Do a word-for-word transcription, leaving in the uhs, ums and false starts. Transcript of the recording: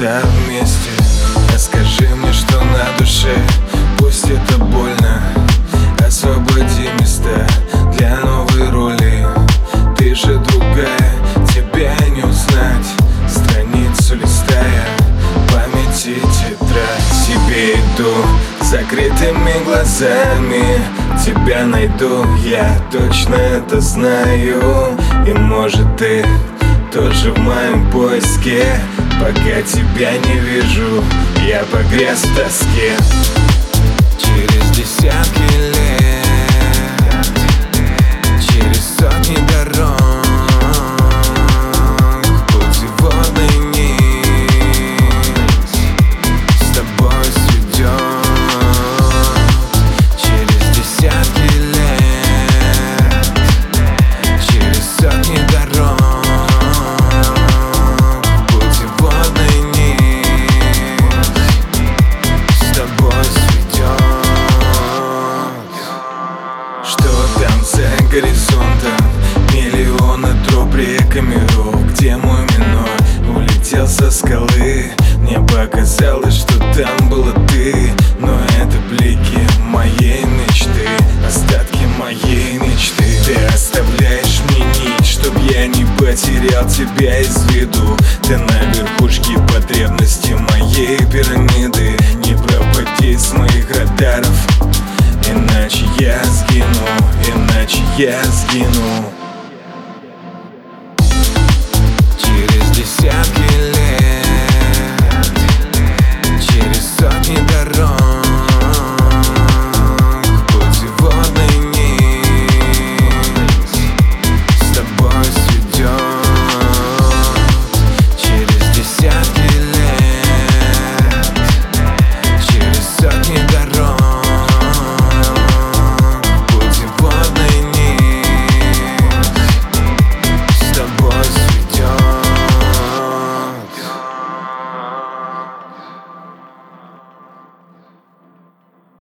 глаза вместе. Расскажи мне, что на душе, пусть это больно. Освободи места для новой роли. Ты же другая, тебя не узнать. Страницу листая, памяти тетрадь. Себе иду с закрытыми глазами, тебя найду, я точно это знаю. И может ты тоже в моем поиске. Пока тебя не вижу, я погряз в тоске. Через десятки лет, через сотни дорог, путеводный нить с тобой сведет. Через десятки лет, через сотни дорог, путеводный нить с тобой сведет. Что там за горизонтом? Миллионы троп, рек и миров. Где мой миной? Улетел со скалы. Мне показалось, что там была ты. Но это блики моей мечты, остатки моей мечты. Ты оставляешь мне нить, чтоб я не потерял тебя из виду. Ты на верхушке потребности моей пирамиды. Не пропади с моих радаров, иначе я сгину, иначе я сгину.